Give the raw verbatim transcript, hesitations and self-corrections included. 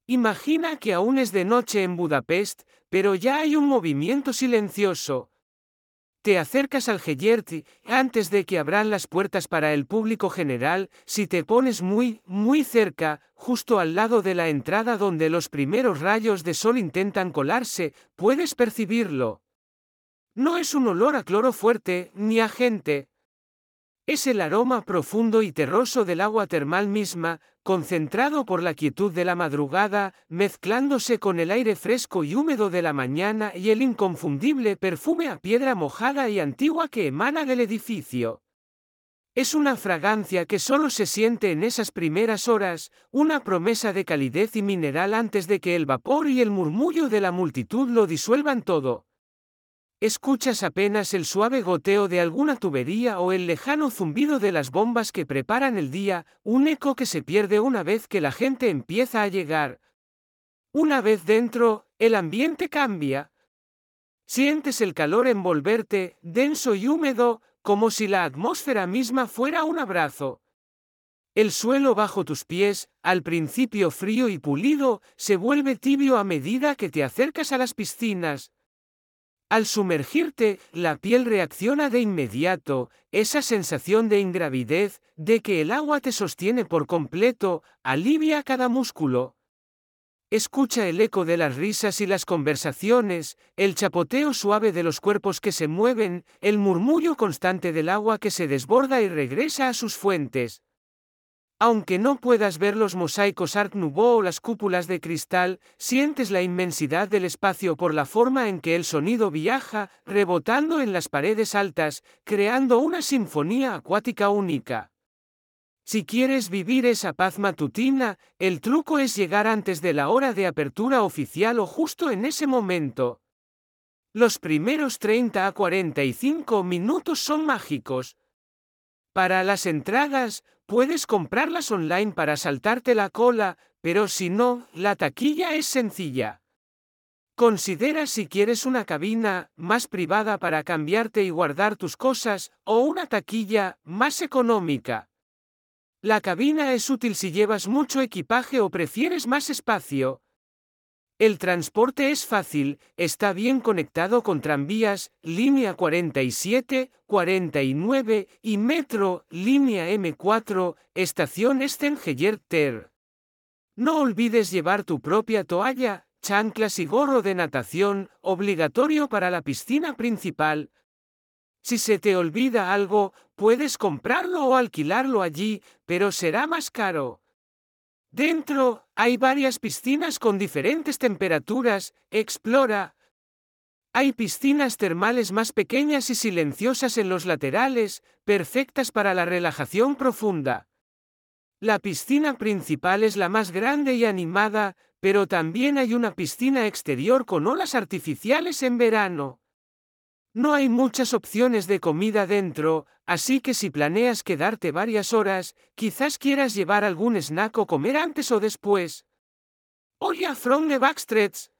Imagina que aún es de noche en Budapest, pero ya hay un movimiento silencioso. Te acercas al Gellért antes de que abran las puertas para el público general. Si te pones muy, muy cerca, justo al lado de la entrada donde los primeros rayos de sol intentan colarse, puedes percibirlo. No es un olor a cloro fuerte, ni a gente. Es el aroma profundo y terroso del agua termal misma, concentrado por la quietud de la madrugada, mezclándose con el aire fresco y húmedo de la mañana y el inconfundible perfume a piedra mojada y antigua que emana del edificio. Es una fragancia que solo se siente en esas primeras horas, una promesa de calidez y mineral antes de que el vapor y el murmullo de la multitud lo disuelvan todo. Escuchas apenas el suave goteo de alguna tubería o el lejano zumbido de las bombas que preparan el día, un eco que se pierde una vez que la gente empieza a llegar. Una vez dentro, el ambiente cambia. Sientes el calor envolverte, denso y húmedo, como si la atmósfera misma fuera un abrazo. El suelo bajo tus pies, al principio frío y pulido, se vuelve tibio a medida que te acercas a las piscinas. Al sumergirte, la piel reacciona de inmediato, esa sensación de ingravidez, de que el agua te sostiene por completo, alivia cada músculo. Escucha el eco de las risas y las conversaciones, el chapoteo suave de los cuerpos que se mueven, el murmullo constante del agua que se desborda y regresa a sus fuentes. Aunque no puedas ver los mosaicos Art Nouveau o las cúpulas de cristal, sientes la inmensidad del espacio por la forma en que el sonido viaja, rebotando en las paredes altas, creando una sinfonía acuática única. Si quieres vivir esa paz matutina, el truco es llegar antes de la hora de apertura oficial o justo en ese momento. Los primeros treinta a cuarenta y cinco minutos son mágicos. Para las entradas, puedes comprarlas online para saltarte la cola, pero si no, la taquilla es sencilla. Considera si quieres una cabina más privada para cambiarte y guardar tus cosas, o una taquilla más económica. La cabina es útil si llevas mucho equipaje o prefieres más espacio. El transporte es fácil, está bien conectado con tranvías, línea cuarenta y siete, cuarenta y nueve y metro, línea eme cuatro, estación Esten-Gellert-Ter. No olvides llevar tu propia toalla, chanclas y gorro de natación, obligatorio para la piscina principal. Si se te olvida algo, puedes comprarlo o alquilarlo allí, pero será más caro. Dentro, hay varias piscinas con diferentes temperaturas. Explora. Hay piscinas termales más pequeñas y silenciosas en los laterales, perfectas para la relajación profunda. La piscina principal es la más grande y animada, pero también hay una piscina exterior con olas artificiales en verano. No hay muchas opciones de comida dentro, así que si planeas quedarte varias horas, quizás quieras llevar algún snack o comer antes o después. Oye, from the backstreets.